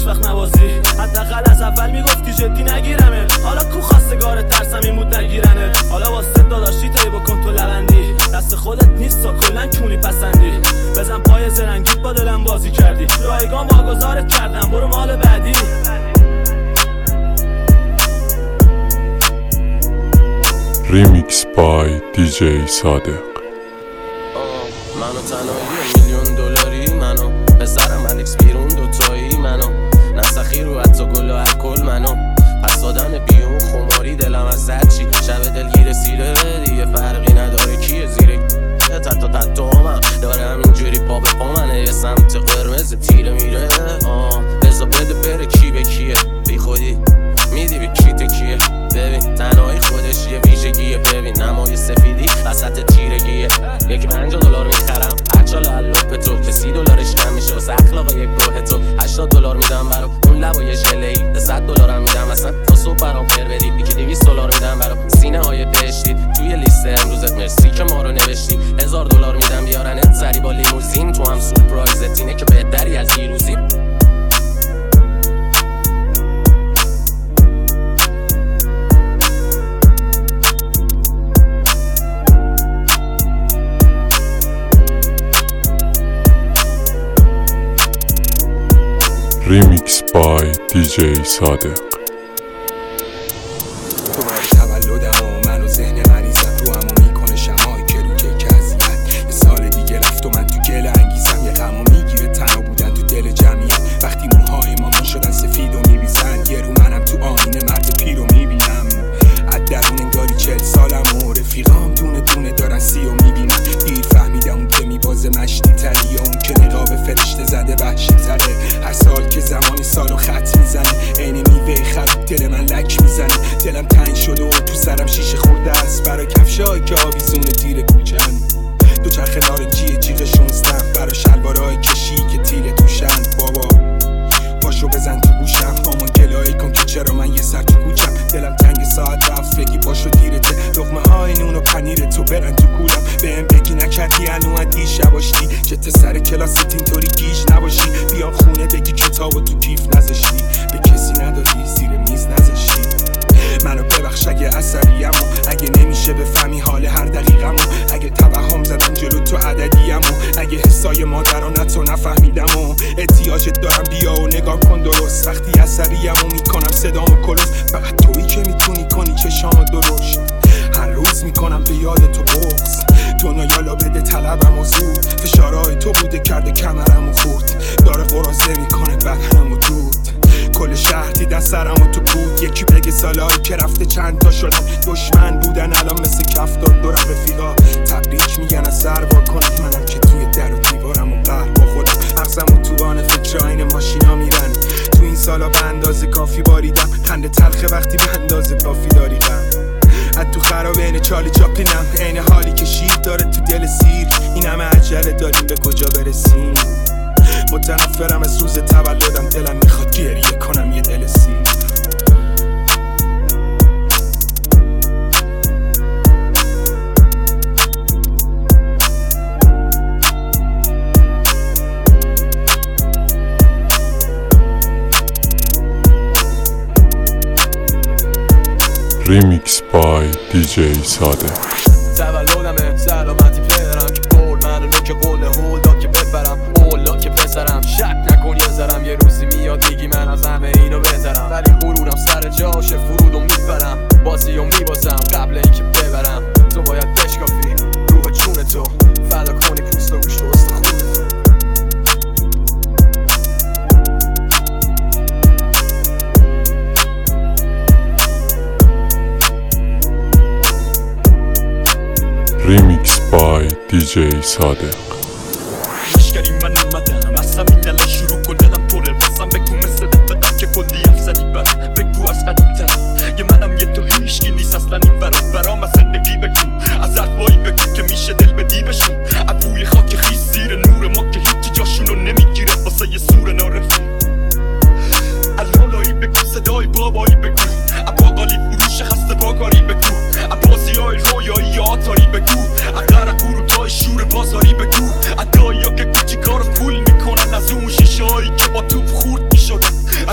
وقت نوازی. حداقل از اول میگفتی جدی نگیرمه، حالا کو خواستگار ترسم این بود نگیرنه. حالا واسه داداشی تایی بکن تو لبندی، دست خودت نیست تا کلن کونی پسندی. بزن پای زرنگیت با دلم بازی کردی، رایگان واگذارت کردم برو مال بعدی. ریمیکس بای دیجی صادق. منو تنهایی میلیون دلاری، منو پسرم الکس بیرون دوتایی، منو نسخی رو حتی گل و الکل، منو پس دادن بیون خماری دلم از هرچی شب دلگیر سیره دیگه فرقی نداره کیه زیره تتو همم داره همینجوری پا به پا منه، یه سمت قرمز تیره میره. بزا بده بره کی به کیه، بی خودی میدی به کی تکیه. ببین تنهایی خودش یه ویژگیه، ببین نمای سفیدی وسط تیرگیه. یکی $50 میخرم هرچا لالوپ تو که $30 کم میشه واسه اخلاق یک گروه تو. $80 میدم برا اون لبای ژله‌ای، $100 هم میدم اصلا تا صبح برام پر بدی. یکی $200 میدم برا سینه های دشتی توی لیست امروزت، مرسی که ما رو نوشتی. $1000 میدم بیارنت سری با لیموزین، تو هم سورپرایزت اینه که بهتری از دیروزی. ریمیکس بای دیجی صادق. تو باری تولدم و من و ذهن مریضم رو همو میکنه شمایی که رو یک اذیت. یه سال دیگه رفت و من تو گل انگیزم، یه غمو میگیره تنها بودن تو دل جمعیت. وقتی موهای مامان شدن سفید و میریزن، یه رو منم تو آینه مرد پیر رو میبینم. از درون انگاری 40 سالم و رفیقام دونه دونه دارن 30 و میبینن. دیر فهمیدم اون که میبازه مشتی تری یا اون که نقاب فرشته زده وحشی تره. هر سال که زمانی سالو خط میزنه، عین میوه خراب دل من لک میزنه. دلم تنگ شده و تو سرم شیشه خورده است برای کفشایی که آویزون تیر کوچن. دو چرخ نارنجی جیغ 16 برای شلوارای کشی که تیل توشن. بابا پاشو بزن تو گوشم، مامان گلایی کن که چرا من یه سر تو کوچم. دلم تنگ ساعت رفت بگی پاشو دیرته، لقمه های نون و پنیر تو برن تو کولم. بهم بگی نکردی هنو دیشب آشتی، جت سر کلاست اینطوری گیج نباشی. بیام خونه بگی کتابو تو کیف نذاشتی، به کسی ندادی زیر میز نذاشتی. منو ببخش اگه عصبیم و اگه نمیشه بفهمی حال هر دقیقم و اگه توهم زدم جلو تو عددیم و اگه حسای مادرانت رو نفهمیدم و احتیاجت دارم بیا و نگاه کن درست. وقتی عصبیم و میکنم صدامو کلوف، فقط تویی که میتونی کنی چشامو درشت. هر روز میکنم به یاد تو بغض، دنیا یالا بده طلبم و زود. فشارهای تو بوده کرده کمرم و خورد، داره قرازه میکنه بدنم و دود. کل شهر دیدن سرم و تو بود، یکی بگه سالایی که رفته چند تا شدن دشمن بودن الان مثل کفتار دور رفیقا تبریک میگن از سر وا کنید. منم که توی در و دیوارم و قهر با خودم، مغزم و توان فکر این ماشینا میرن. تو این سالا به اندازه کافی باریدم، خنده تلخه وقتی به اندازه کافی داریدم. از تو خرابه این چالی چاپلینم، عین حالی که شیر داره تو دل سیر. این همه عجله داریم به کجا برسیم؟ متنفرم از روز تولدم، دلم میخواد گریه کنم یه دل سیر. ریمیکس بای دیجی صادق. تولدمه سلامتی پدرم که برد منو نوک قول هولدا که ببرم اولا که پسرم. شک نکن یه ذرم یه روزی میاد میگی من از همه اینو بهترم، ولی غرورم سر جاشه فرودو میبرم، بازیو میبازم قبل اینکه ببرم. تو باید بشکافی روح چون تو، فدا کنی پوست و گوشت و استخون تو. ریمیکس بای دیجی صادق. مشکلی من اومدم از همین الان شروع کن، دلم پره بازم بگو مثل دفتا که کلی حرف زدی برام. بگو از قدیمتر یه منم یه تو هیشکی نیست اصلا این برام از زندگی بگو، از حرفایی بگو که میشه دل بدی بشون. از بوی خاک خیس زیر نور ما که هیچی جاشونو نمیگیره واسه یه سور نارفی. الالایی بگو صدای بابایی بگو، باقالی فروش خسته باکاری بگو، بازی های رویایی آتاری بگو، قرق گروتای شور بازاری بگو، دایی ها که کوچی کار پول میکنن از اون شیشه هایی که با توپ خورد میشدن.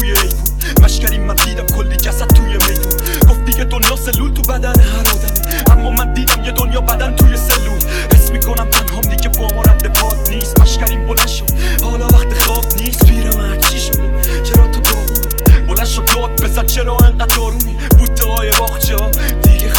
ایوون مشکریم من دیدم کلی جسد توی میدون گفت دیگه دنیا سلول تو بدن هر آدمه اما من دیدم یه دنیا بدن توی سلول حس میکنم تنهام دیگه با ما رد پاد نیست مشکریم بلند شد حالا وقت خواب نیست پیرمرد چی شده چرا تو داغونی بلند شد داد بزن چرا انقدر دارونی بوته های باغچه دیگه